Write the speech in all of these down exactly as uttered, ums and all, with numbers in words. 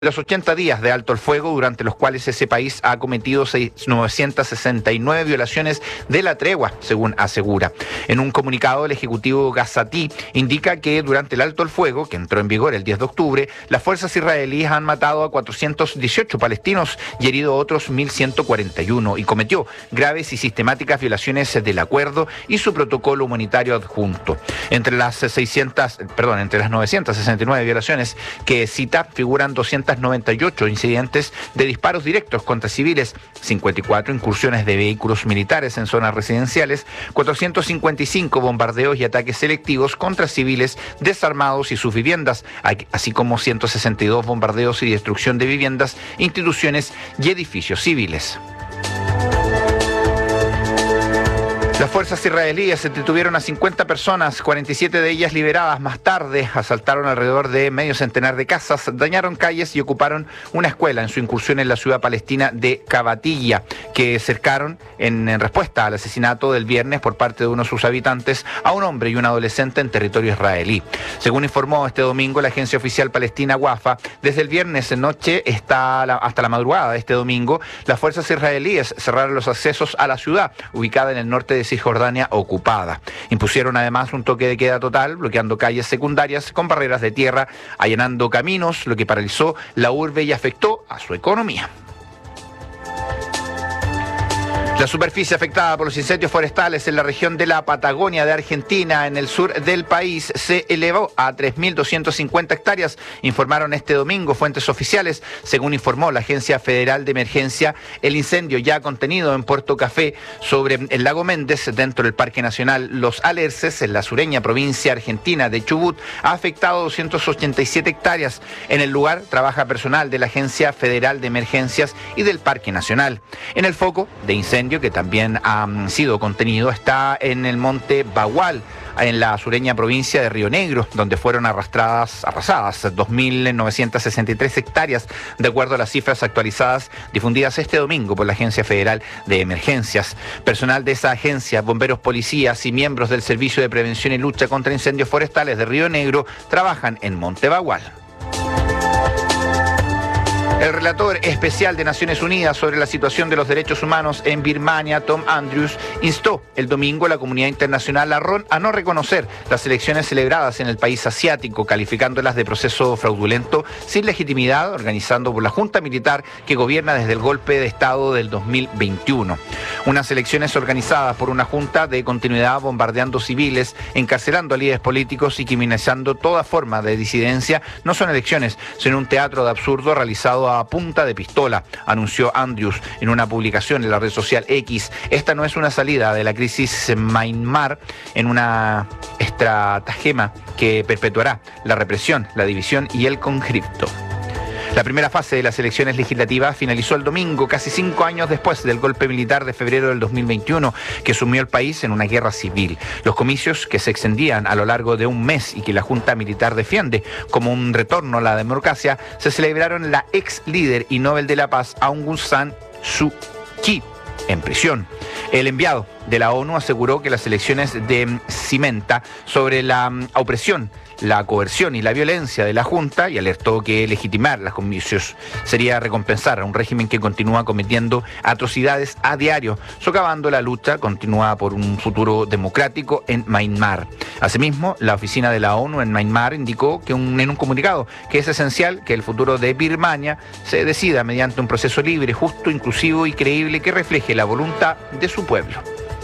Los ochenta días de alto el fuego, durante los cuales ese país ha cometido novecientas sesenta y nueve violaciones de la tregua, según asegura. En un comunicado, el ejecutivo Gazati indica que durante el alto el fuego, que entró en vigor el diez de octubre, las fuerzas israelíes han matado a cuatrocientos dieciocho palestinos y herido a otros mil ciento cuarenta y uno, y cometió graves y sistemáticas violaciones del acuerdo y su protocolo humanitario adjunto. Entre las seiscientas, perdón, entre las novecientas sesenta y nueve violaciones que cita figuran doscientos noventa y ocho incidentes de disparos directos contra civiles, cincuenta y cuatro incursiones de vehículos militares en zonas residenciales, cuatrocientos cincuenta y cinco bombardeos y ataques selectivos contra civiles desarmados y sus viviendas, así como ciento sesenta y dos bombardeos y destrucción de viviendas, instituciones y edificios civiles. Las fuerzas israelíes detuvieron a cincuenta personas, cuarenta y siete de ellas liberadas más tarde, asaltaron alrededor de medio centenar de casas, dañaron calles y ocuparon una escuela en su incursión en la ciudad palestina de Kabatilla, que cercaron en, en respuesta al asesinato del viernes por parte de uno de sus habitantes a un hombre y un adolescente en territorio israelí. Según informó este domingo la agencia oficial palestina Wafa, desde el viernes en noche hasta la, hasta la madrugada de este domingo, las fuerzas israelíes cerraron los accesos a la ciudad, ubicada en el norte de Cisjordania ocupada. Impusieron además un toque de queda total, bloqueando calles secundarias con barreras de tierra, allanando caminos, lo que paralizó la urbe y afectó a su economía. La superficie afectada por los incendios forestales en la región de la Patagonia de Argentina, en el sur del país, se elevó a tres mil doscientas cincuenta hectáreas, informaron este domingo fuentes oficiales. Según informó la Agencia Federal de Emergencia, el incendio ya contenido en Puerto Café, sobre el lago Méndez, dentro del Parque Nacional Los Alerces, en la sureña provincia argentina de Chubut, ha afectado doscientas ochenta y siete hectáreas. En el lugar trabaja personal de la Agencia Federal de Emergencias y del Parque Nacional. En el foco de incendio, que también ha sido contenido, está en el monte Bagual, en la sureña provincia de Río Negro, donde fueron arrastradas, arrasadas dos mil novecientas sesenta y tres hectáreas, de acuerdo a las cifras actualizadas difundidas este domingo por la Agencia Federal de Emergencias. Personal de esa agencia, bomberos, policías y miembros del Servicio de Prevención y Lucha contra Incendios Forestales de Río Negro trabajan en Monte Bagual. El relator especial de Naciones Unidas sobre la situación de los derechos humanos en Birmania, Tom Andrews, instó el domingo a la comunidad internacional a, ron, a no reconocer las elecciones celebradas en el país asiático, calificándolas de proceso fraudulento, sin legitimidad, organizando por la Junta Militar que gobierna desde el golpe de Estado del dos mil veintiuno. Unas elecciones organizadas por una junta de continuidad bombardeando civiles, encarcelando a líderes políticos y criminalizando toda forma de disidencia, no son elecciones, sino un teatro de absurdo realizado a punta de pistola, anunció Andrews en una publicación en la red social X. Esta no es una salida de la crisis en Myanmar, en una estratagema que perpetuará la represión, la división y el conflicto. La primera fase de las elecciones legislativas finalizó el domingo, casi cinco años después del golpe militar de febrero del dos mil veintiuno, que sumió al país en una guerra civil. Los comicios, que se extendían a lo largo de un mes y que la Junta Militar defiende como un retorno a la democracia, se celebraron en la ex líder y Nobel de la Paz Aung San Suu Kyi en prisión. El enviado de la ONU aseguró que las elecciones de cimenta sobre la opresión, la coerción y la violencia de la Junta, y alertó que legitimar las comicios sería recompensar a un régimen que continúa cometiendo atrocidades a diario, socavando la lucha continua por un futuro democrático en Myanmar. Asimismo, la oficina de la ONU en Myanmar indicó que un, en un comunicado que es esencial que el futuro de Birmania se decida mediante un proceso libre, justo, inclusivo y creíble que refleje la voluntad de su pueblo.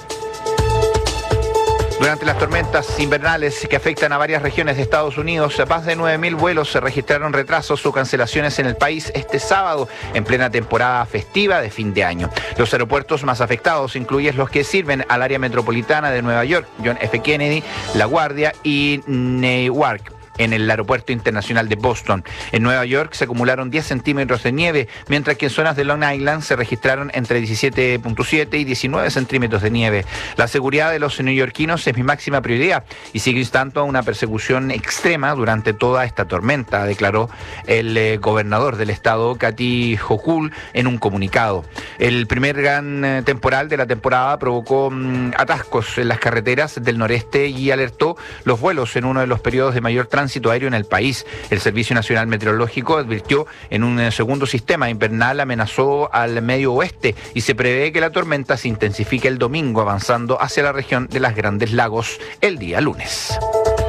Durante las tormentas invernales que afectan a varias regiones de Estados Unidos, más de nueve mil vuelos se registraron retrasos o cancelaciones en el país este sábado, en plena temporada festiva de fin de año. Los aeropuertos más afectados incluyen los que sirven al área metropolitana de Nueva York, John F. Kennedy, La Guardia y Newark. En el aeropuerto internacional de Boston. En Nueva York se acumularon diez centímetros de nieve, mientras que en zonas de Long Island se registraron entre diecisiete punto siete y diecinueve centímetros de nieve. La seguridad de los neoyorquinos es mi máxima prioridad y sigue instando a una persecución extrema durante toda esta tormenta, declaró el eh, gobernador del estado, Kathy Hochul, en un comunicado. El primer gran eh, temporal de la temporada provocó mmm, atascos en las carreteras del noreste y alertó los vuelos en uno de los periodos de mayor tránsito tránsito aéreo en el país. El Servicio Nacional Meteorológico advirtió en un segundo sistema invernal amenazó al medio oeste y se prevé que la tormenta se intensifique el domingo, avanzando hacia la región de las Grandes Lagos el día lunes.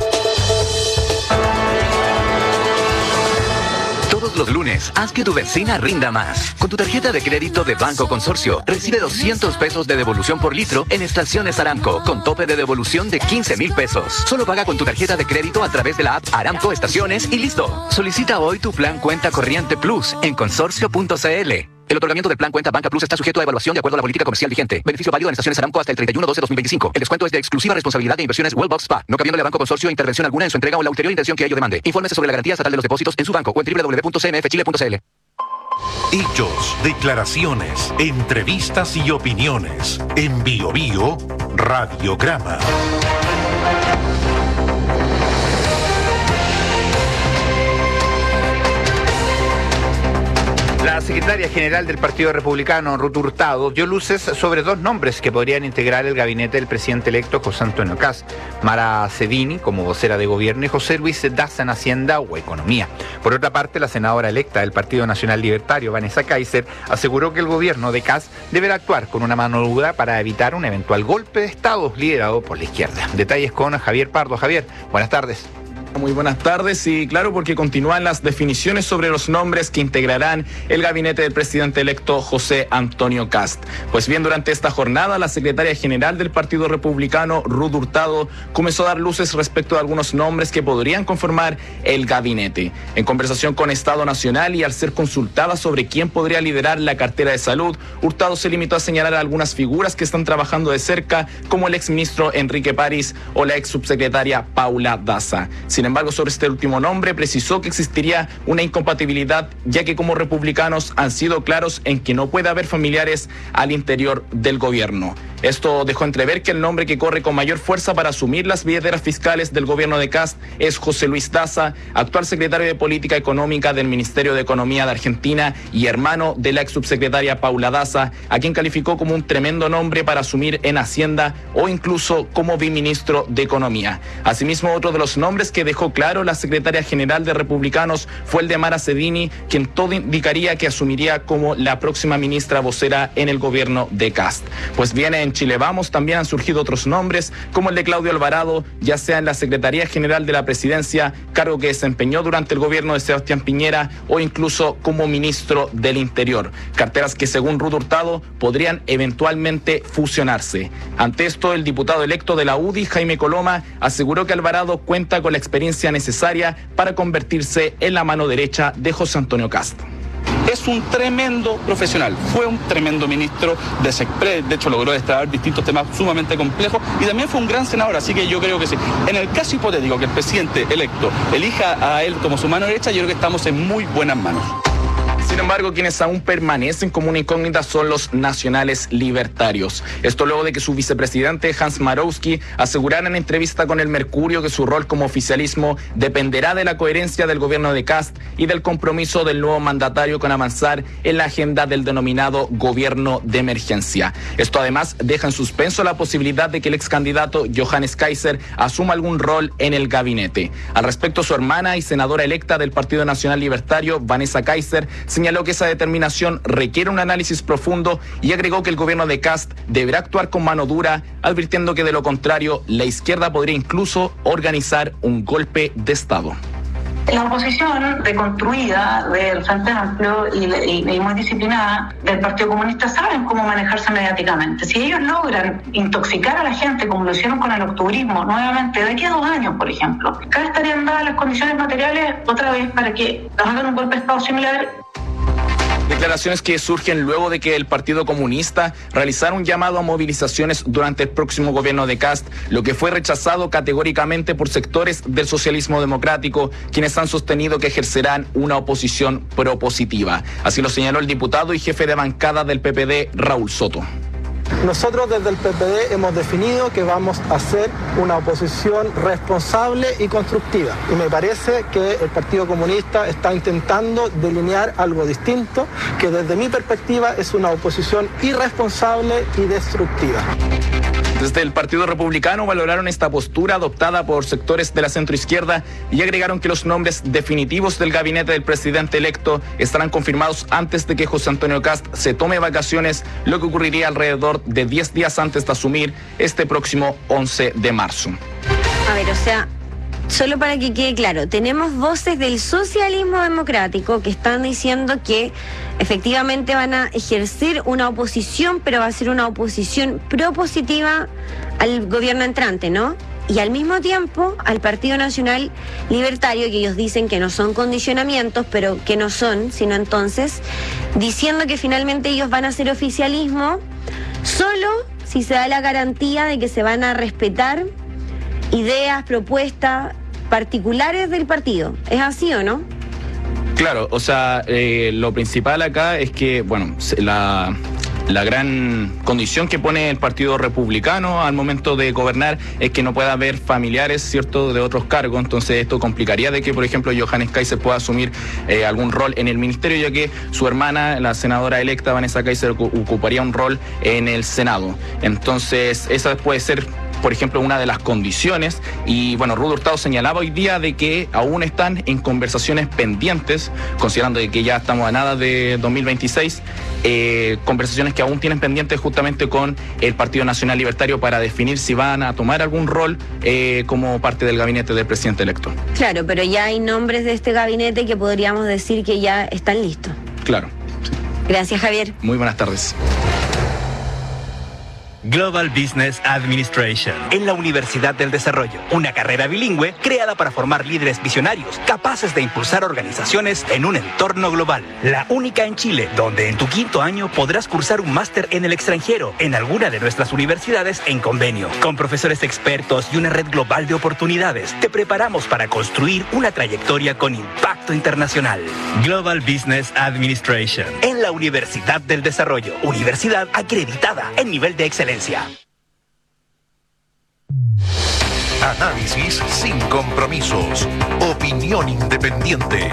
Todos los lunes, haz que tu vecina rinda más. Con tu tarjeta de crédito de Banco Consorcio, recibe doscientos pesos de devolución por litro en estaciones Aramco, con tope de devolución de quince mil pesos. Solo paga con tu tarjeta de crédito a través de la app Aramco Estaciones y listo. Solicita hoy tu plan Cuenta Corriente Plus en consorcio punto c l. El otorgamiento del plan Cuenta Banca Plus está sujeto a evaluación de acuerdo a la política comercial vigente. Beneficio válido en estaciones Aramco hasta el treinta y uno de doce de dos mil veinticinco. El descuento es de exclusiva responsabilidad de Inversiones Wellbox Spa, no cabiéndole a Banco Consorcio intervención alguna en su entrega o en la ulterior intención que ello demande. Infórmese sobre la garantía estatal de los depósitos en su banco o en doble u doble u doble u punto c m f chile punto c l. Hechos, declaraciones, entrevistas y opiniones. En Bio Bio, Radiograma. La secretaria general del Partido Republicano, Ruth Hurtado, dio luces sobre dos nombres que podrían integrar el gabinete del presidente electo José Antonio Kast: Mara Cedini como vocera de gobierno y José Luis Daza en Hacienda o Economía. Por otra parte, la senadora electa del Partido Nacional Libertario, Vanessa Kaiser, aseguró que el gobierno de Kast deberá actuar con una mano dura para evitar un eventual golpe de Estado liderado por la izquierda. Detalles con Javier Pardo. Javier, buenas tardes. Muy buenas tardes y claro, porque continúan las definiciones sobre los nombres que integrarán el gabinete del presidente electo José Antonio Kast. Pues bien, durante esta jornada la secretaria general del Partido Republicano, Ruth Hurtado, comenzó a dar luces respecto a algunos nombres que podrían conformar el gabinete. En conversación con Estado Nacional y al ser consultada sobre quién podría liderar la cartera de salud, Hurtado se limitó a señalar a algunas figuras que están trabajando de cerca, como el exministro Enrique París o la ex subsecretaria Paula Daza. Sin embargo, sobre este último nombre precisó que existiría una incompatibilidad, ya que como republicanos han sido claros en que no puede haber familiares al interior del gobierno. Esto dejó entrever que el nombre que corre con mayor fuerza para asumir las billeteras fiscales del gobierno de Kast es José Luis Daza, actual secretario de Política Económica del Ministerio de Economía de Argentina y hermano de la ex subsecretaria Paula Daza, a quien calificó como un tremendo nombre para asumir en Hacienda o incluso como biministro de Economía. Asimismo, otro de los nombres que dejó claro la secretaria general de Republicanos fue el de Mara Cedini, quien todo indicaría que asumiría como la próxima ministra vocera en el gobierno de Kast. Pues bien, en Chile Vamos también han surgido otros nombres, como el de Claudio Alvarado, ya sea en la Secretaría General de la Presidencia, cargo que desempeñó durante el gobierno de Sebastián Piñera, o incluso como ministro del Interior, carteras que según Ruth Hurtado podrían eventualmente fusionarse. Ante esto, el diputado electo de la U D I, Jaime Coloma, aseguró que Alvarado cuenta con la experiencia necesaria para convertirse en la mano derecha de José Antonio Kast. Es un tremendo profesional, fue un tremendo ministro de SECPRED, de hecho logró destrabar distintos temas sumamente complejos y también fue un gran senador, así que yo creo que sí. En el caso hipotético que el presidente electo elija a él como su mano derecha, yo creo que estamos en muy buenas manos. Sin embargo, quienes aún permanecen como una incógnita son los nacionales libertarios. Esto luego de que su vicepresidente Hans Marowski asegurara en entrevista con El Mercurio que su rol como oficialismo dependerá de la coherencia del gobierno de Kast y del compromiso del nuevo mandatario con avanzar en la agenda del denominado gobierno de emergencia. Esto además deja en suspenso la posibilidad de que el ex candidato Johannes Kaiser asuma algún rol en el gabinete. Al respecto, su hermana y senadora electa del Partido Nacional Libertario, Vanessa Kaiser, señaló que esa determinación requiere un análisis profundo y agregó que el gobierno de Kast deberá actuar con mano dura, advirtiendo que de lo contrario la izquierda podría incluso organizar un golpe de Estado. La oposición reconstruida del Frente Amplio y, y, y muy disciplinada del Partido Comunista saben cómo manejarse mediáticamente. Si ellos logran intoxicar a la gente como lo hicieron con el octubrismo nuevamente de aquí a dos años, por ejemplo, acá estarían dadas las condiciones materiales otra vez para que nos hagan un golpe de Estado similar. Declaraciones que surgen luego de que el Partido Comunista realizara un llamado a movilizaciones durante el próximo gobierno de Kast, lo que fue rechazado categóricamente por sectores del socialismo democrático, quienes han sostenido que ejercerán una oposición propositiva. Así lo señaló el diputado y jefe de bancada del P P D, Raúl Soto. Nosotros desde el P P D hemos definido que vamos a hacer una oposición responsable y constructiva. Y me parece que el Partido Comunista está intentando delinear algo distinto, que desde mi perspectiva es una oposición irresponsable y destructiva. Desde el Partido Republicano valoraron esta postura adoptada por sectores de la centroizquierda y agregaron que los nombres definitivos del gabinete del presidente electo estarán confirmados antes de que José Antonio Kast se tome vacaciones, lo que ocurriría alrededor de diez días antes de asumir este próximo once de marzo. A ver, o sea, solo para que quede claro, tenemos voces del socialismo democrático que están diciendo que efectivamente van a ejercer una oposición, pero va a ser una oposición propositiva al gobierno entrante, ¿no? Y al mismo tiempo al Partido Nacional Libertario, que ellos dicen que no son condicionamientos, pero que no son, sino entonces, diciendo que finalmente ellos van a hacer oficialismo solo si se da la garantía de que se van a respetar ideas, propuestas particulares del partido. ¿Es así o no? Claro, o sea, eh, lo principal acá es que, bueno, la, la gran condición que pone el Partido Republicano al momento de gobernar es que no pueda haber familiares, ¿cierto?, de otros cargos. Entonces esto complicaría de que, por ejemplo, Johannes Kaiser pueda asumir eh, algún rol en el ministerio, ya que su hermana, la senadora electa Vanessa Kaiser, ocuparía un rol en el Senado. Entonces esa puede ser, por ejemplo, una de las condiciones. Y bueno, Rudo Hurtado señalaba hoy día de que aún están en conversaciones pendientes, considerando de que ya estamos a nada de dos mil veintiséis, eh, conversaciones que aún tienen pendientes justamente con el Partido Nacional Libertario para definir si van a tomar algún rol eh, como parte del gabinete del presidente electo. Claro, pero ya hay nombres de este gabinete que podríamos decir que ya están listos. Claro. Sí. Gracias, Javier. Muy buenas tardes. Global Business Administration en la Universidad del Desarrollo, una carrera bilingüe creada para formar líderes visionarios capaces de impulsar organizaciones en un entorno global. La única en Chile, donde en tu quinto año podrás cursar un máster en el extranjero en alguna de nuestras universidades en convenio. Con profesores expertos y una red global de oportunidades, te preparamos para construir una trayectoria con impacto internacional. Global Business Administration en la Universidad del Desarrollo, universidad acreditada en nivel de excelencia. Análisis sin compromisos. Opinión independiente.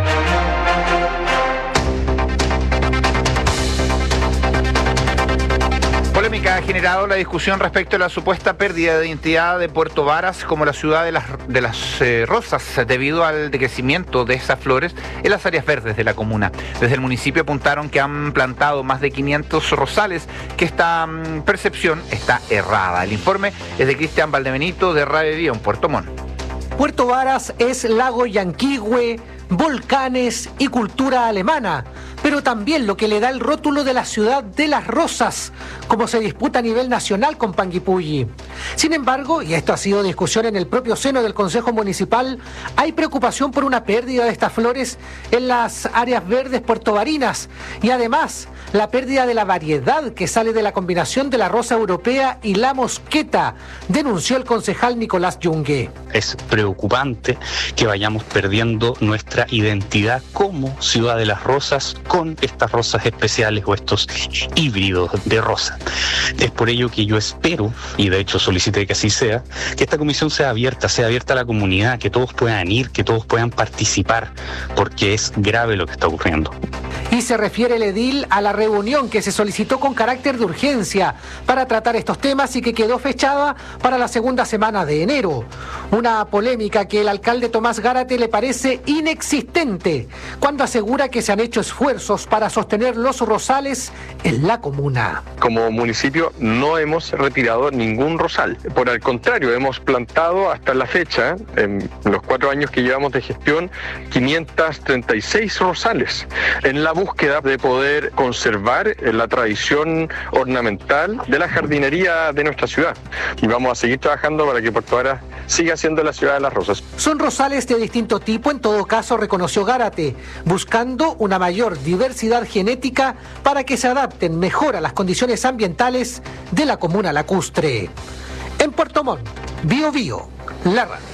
Polémica ha generado la discusión respecto a la supuesta pérdida de identidad de Puerto Varas como la ciudad de las, de las eh, rosas debido al decrecimiento de esas flores en las áreas verdes de la comuna. Desde el municipio apuntaron que han plantado más de quinientos rosales, que esta um, percepción está errada. El informe es de Cristian Valdebenito de Radio Viva en Puerto Montt. Puerto Varas es lago Yanquihue, volcanes y cultura alemana, pero también lo que le da el rótulo de la ciudad de las rosas, como se disputa a nivel nacional con Panguipulli. Sin embargo, y esto ha sido discusión en el propio seno del Consejo Municipal, hay preocupación por una pérdida de estas flores en las áreas verdes puertovarinas y además la pérdida de la variedad que sale de la combinación de la rosa europea y la mosqueta, denunció el concejal Nicolás Yungue. Es preocupante que vayamos perdiendo nuestra identidad como ciudad de las rosas con estas rosas especiales o estos híbridos de rosa. Es por ello que yo espero, y de hecho solicité que así sea, que esta comisión sea abierta, sea abierta a la comunidad, que todos puedan ir, que todos puedan participar, porque es grave lo que está ocurriendo. Y se refiere el edil a la reunión que se solicitó con carácter de urgencia para tratar estos temas y que quedó fechada para la segunda semana de enero. Una polémica que el alcalde Tomás Gárate le parece inexistente cuando asegura que se han hecho esfuerzos para sostener los rosales en la comuna. Como municipio no hemos retirado ningún rosal. Por el contrario, hemos plantado hasta la fecha, en los cuatro años que llevamos de gestión, quinientos treinta y seis rosales, en la búsqueda de poder conservar la tradición ornamental de la jardinería de nuestra ciudad. Y vamos a seguir trabajando para que Puerto Varas siga siendo la ciudad de las rosas. Son rosales de distinto tipo, en todo caso, reconoció Gárate, buscando una mayor diversidad genética para que se adapten mejor a las condiciones ambientales de la comuna lacustre. En Puerto Montt, Bio Bio, la radio.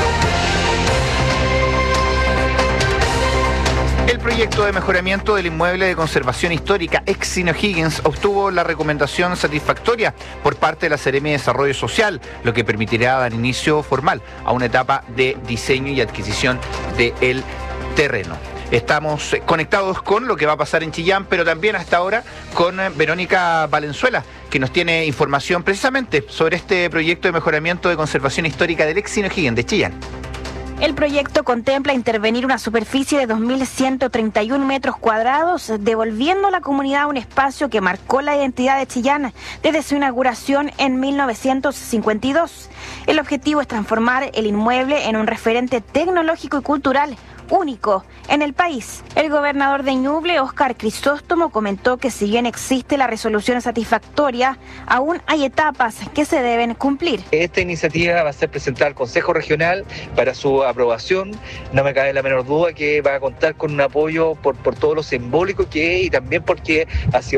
El proyecto de mejoramiento del inmueble de conservación histórica Exine O'Higgins obtuvo la recomendación satisfactoria por parte de la Seremi de Desarrollo Social, lo que permitirá dar inicio formal a una etapa de diseño y adquisición del terreno. Estamos conectados con lo que va a pasar en Chillán, pero también hasta ahora con Verónica Valenzuela, que nos tiene información precisamente sobre este proyecto de mejoramiento de conservación histórica del ex Cine O'Higgins de Chillán. El proyecto contempla intervenir una superficie de dos mil ciento treinta y uno metros cuadrados, devolviendo a la comunidad un espacio que marcó la identidad de Chillán desde su inauguración en mil novecientos cincuenta y dos. El objetivo es transformar el inmueble en un referente tecnológico y cultural único en el país. El gobernador de Ñuble, Óscar Crisóstomo, comentó que si bien existe la resolución satisfactoria, aún hay etapas que se deben cumplir. Esta iniciativa va a ser presentada al Consejo Regional para su aprobación. No me cabe la menor duda que va a contar con un apoyo por, por todo lo simbólico que es y también porque ha sido